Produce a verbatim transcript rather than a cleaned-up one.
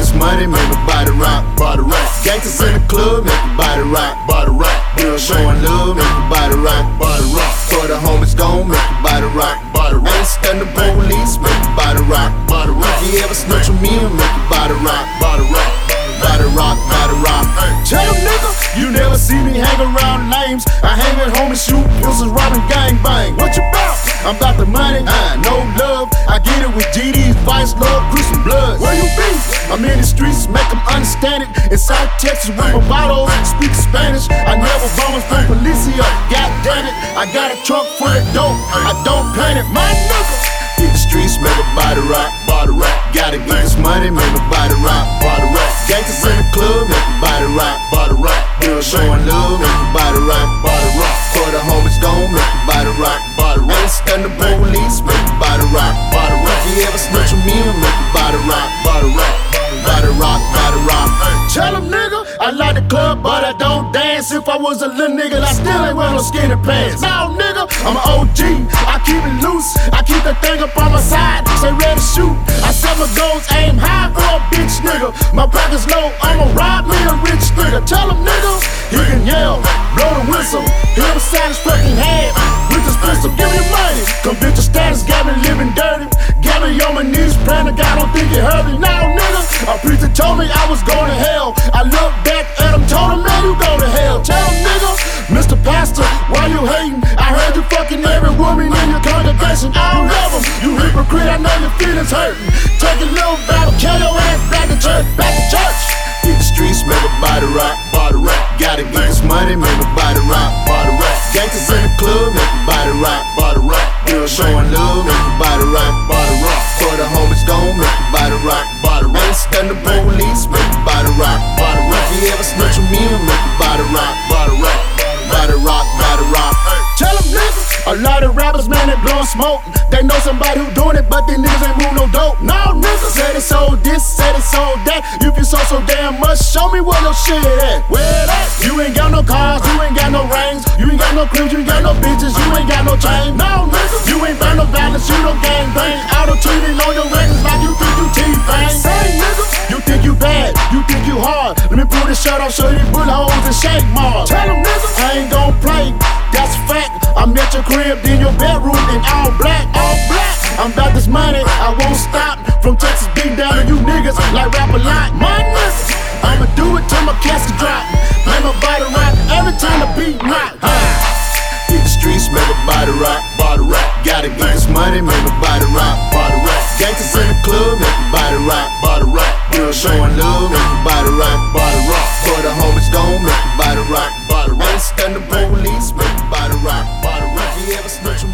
this money, make my body rock, body rock. Gangsters in the club, make my body rock, body rock. Girl showing love, make my body rock, body rock. For the homies gone, make my body rock, body rock. Ain't stand the police, make my body rock, body rock. If you ever snitch on me, make my body rock, body rock. Body rock, body rock. Tell them nigga, you never see me hang around lames. I hang at home and shoot pistols, robbing gang bang. What you bout? I'm about the money, I no love. I get it with G D's, Vice, Love, Cruise and Blood. Where you be? I'm in the streets, make them understand it. In South Texas with my bottles, speak Spanish. I never bombers from Policia, god damn it. I got a trunk full of dope, I don't paint it. My nigga. Hit the streets, make my body rock, body rock. Gotta get this money, make my body rock, body rock. Gangsters in the club, make my body rock, body rock. Girl showing love, make my body rock, body rock. For the homies gone, make my body rock, body rock. Ain't stand the police, make my body rock, body rock. If you ever snitch on me, make my body rock, body rock. Body rock, body rock. Tell them nigga, I like the club, but I don't dance. If I was a little nigga, I still ain't wear no skinny pants. Now nigga, I'm an O G, I keep it loose. I keep that thing up on my side, say ready to shoot. I set my goals, aim high for a bitch nigga. My pockets low, I'ma rob me a rich nigga. Tell him nigga, he can yell, blow the whistle, hear the side his fucking head with this pistol. Give me the money, come bitch your status, got me living dirty. Got me on my knees, praying to God, don't think it hurt me. Now nigga, a preacher told me I was going to hell. I looked back at him, told him, man, you go to hell. Tell him nigga, Mister Pastor, why you hating? I heard you fucking every woman in your congregation. I don't love him, you hypocrite, I know your feelings hurting. Take a little battle, kill your ass back to church, back to church. Hit the streets, make my body rock, body rock. Gotta get this money, make my body rock, body rock. Gangsters in the club, make my body rock, body rock. Girl showing love, make my body rock, body rock. For the homies gone, make my body rock, body rock. Ain't stand the police, make my body rock, body rock. If you ever snitch on me, make my body rock, body rock. Body rock, body rock. Tell them niggas, a lot of rappers, man, they blowin' smoke. They know somebody who doing it, but these niggas ain't move no dope. No niggas said they sold this, said they sold that. If you sold so damn much, show me where your shit at. Where that? You ain't got no cars, you ain't got no rings, you ain't got no cribs, you ain't got no bitches, you ain't got no chain. No niggas, you ain't burn no violence, you don't gang bang. Auto tweeting on your records like you think you T-Bang. Say nigga, you think you bad, you think you hard. Let me pull this shirt off, show you bullet holes and shake Mars. Tell them niggas, I ain't gon' play, that's a fact. I'm at your crib, in your bedroom, in all black, all black. I'm about this money, I won't stop. From Texas beat down to you niggas like rap a lot. My niggas, I'ma do it till my casket drop. Make my body rock every time the beat rock. Hit the streets, make my body rock, body rock. Gotta get this money, make my body rock, body rock. Gangsters in the club, make my body rock, body rock. Girl showing love, make my body rock, body rock. For the homies gone, make my body rock, body rock. Ain't stand the police, make my body rock, body rock. If you ever snitch